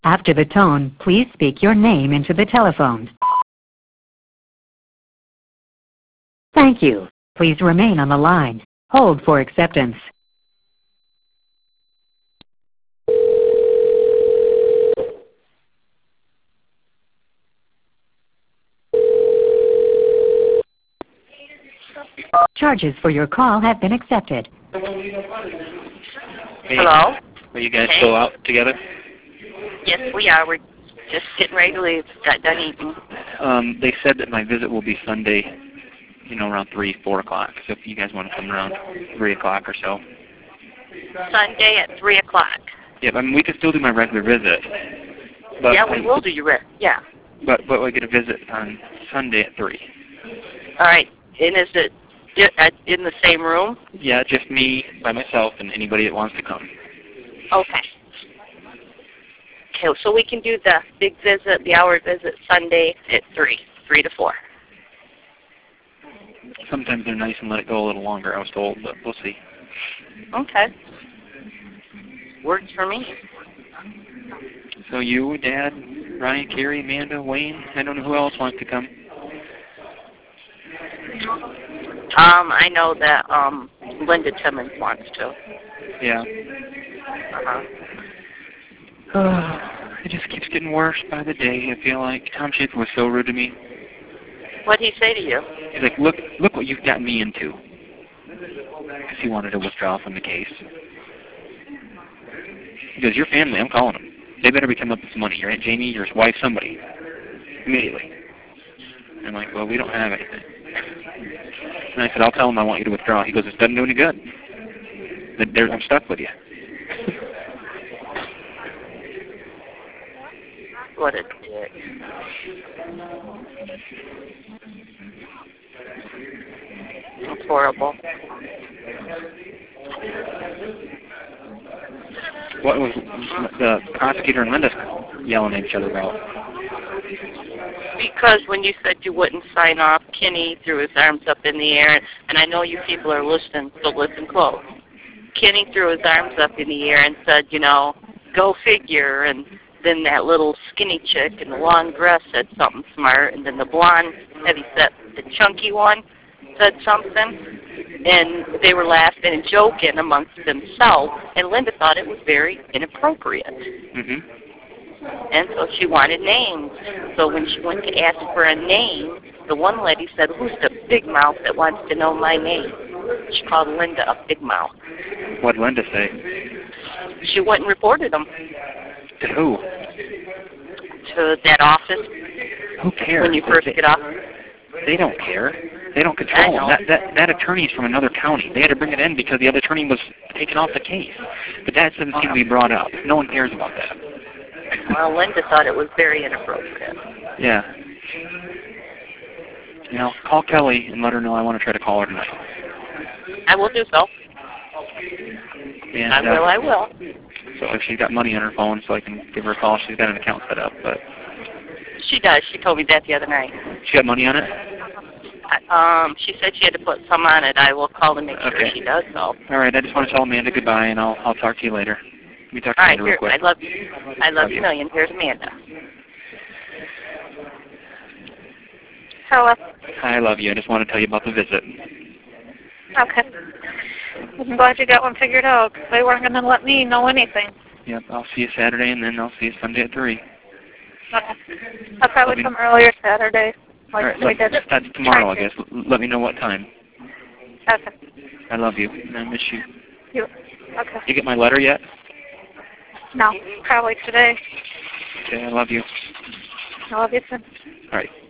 After the tone, please speak your name into the telephone. Thank you. Please remain on the line. Hold for acceptance. Charges for your call have been accepted. Hey, Hello? are you guys still out together? Yes, we are. We're just getting ready to leave. Got done eating. They said that my visit will be Sunday, around 3, 4 o'clock. So if you guys want to come around 3 o'clock or so. Sunday at 3 o'clock. Yeah, I mean, we could still do my regular visit. But Yeah, we will do your yeah. But we get a visit on Sunday at 3. All right. And is it in the same room? Yeah, just me by myself and anybody that wants to come. Okay. Okay, so we can do the big visit, the hour visit Sunday at 3 to 4. Sometimes they're nice and let it go a little longer, I was told, but we'll see. Okay. Works for me. So you, Dad, Ryan, Carrie, Amanda, Wayne, I don't know who else wants to come. I know that Linda Timmons wants to. Yeah. Uh-huh. It just keeps getting worse by the day, I feel like. Tom Schaefer was so rude to me. What'd he say to you? He's like, look what you've gotten me into. Because he wanted to withdraw from the case. He goes, your family, I'm calling them. They better be coming up with some money. Your Aunt Jamie, your wife, somebody. Immediately. I'm like, well, we don't have anything. And I said, I'll tell them I want you to withdraw. He goes, it doesn't do any good. I'm stuck with you. What a dick. That's horrible. What was the prosecutor and Linda yelling at each other about? Because when you said you wouldn't sign off, Kenny threw his arms up in the air, and I know you people are listening, so listen close. Kenny threw his arms up in the air and said, go figure, and then that little skinny chick in the long dress said something smart, and then the blonde, heavy-set, the chunky one said something, and they were laughing and joking amongst themselves, and Linda thought it was very inappropriate. Mm-hmm. And so she wanted names. So when she went to ask for a name, the one lady said, who's the big mouth that wants to know my name? She called Linda a big mouth. What'd Linda say? She went and reported them. To who? To that office. Who cares? When you first get off. They don't care. They don't control them. That attorney's from another county. They had to bring it in because the other attorney was taken off the case. But that doesn't seem to be brought up. No one cares about that. Well, Linda thought it was very inappropriate. Yeah. Call Kelly and let her know I want to try to call her tonight. I will do so. And, I will. So if she's got money on her phone so I can give her a call, she's got an account set up. But she does. She told me that the other night. She got money on it? She said she had to put some on it. I will call to make sure she does so. All right. I just want to tell Amanda goodbye, and I'll talk to you later. Let me talk to Amanda real quick. I love you. I love you a million. Here's Amanda. Hello. Hi, I love you. I just want to tell you about the visit. Okay. I'm glad you got one figured out. They weren't going to let me know anything. Yep, I'll see you Saturday, and then I'll see you Sunday at 3. Okay. I'll probably come earlier Saturday. All right, that's tomorrow, I guess. Let me know what time. Okay. I love you, and I miss you. Okay. You get my letter yet? No, probably today. Okay, I love you. I love you too. All right.